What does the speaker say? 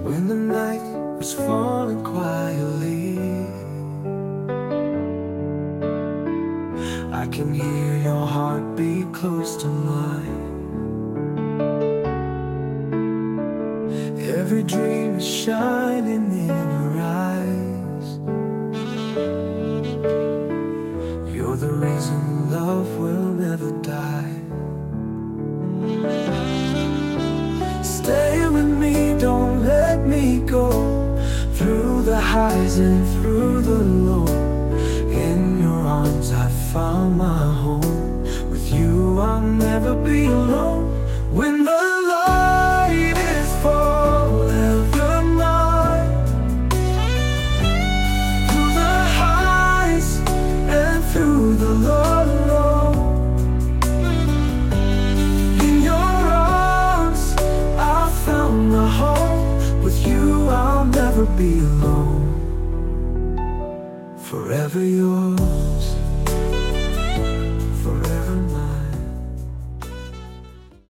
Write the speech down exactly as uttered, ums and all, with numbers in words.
when the night was falling quietly. I can hear your heartbeat close to mine. Every dream is shining in your eyes. You're the reason love will never die. Stay with me, don't let me go, through the highs and through the low. In your arms I found my home. With you I'll never be alone. When the light is forever mine, through the highs and through the low. In your arms I found my home. With you I'll never be alone. Forever yours.